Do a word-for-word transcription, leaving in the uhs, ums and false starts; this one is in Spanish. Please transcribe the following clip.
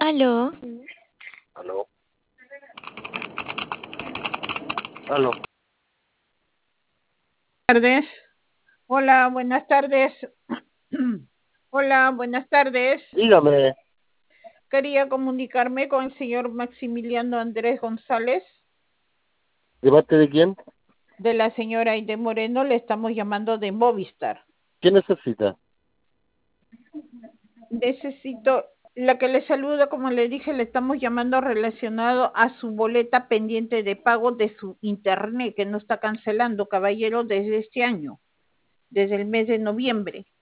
Aló. Aló. Aló. Tardes. Hola, buenas tardes. Hola, buenas tardes. Dígame. Quería comunicarme con el señor Maximiliano Andrés González. ¿De parte de quién? De la señora Aide Moreno, le estamos llamando de Movistar. ¿Qué necesita? Necesito, la que le saluda, como le dije, le estamos llamando relacionado a su boleta pendiente de pago de su internet, que no está cancelando, caballero, desde este año, desde el mes de noviembre.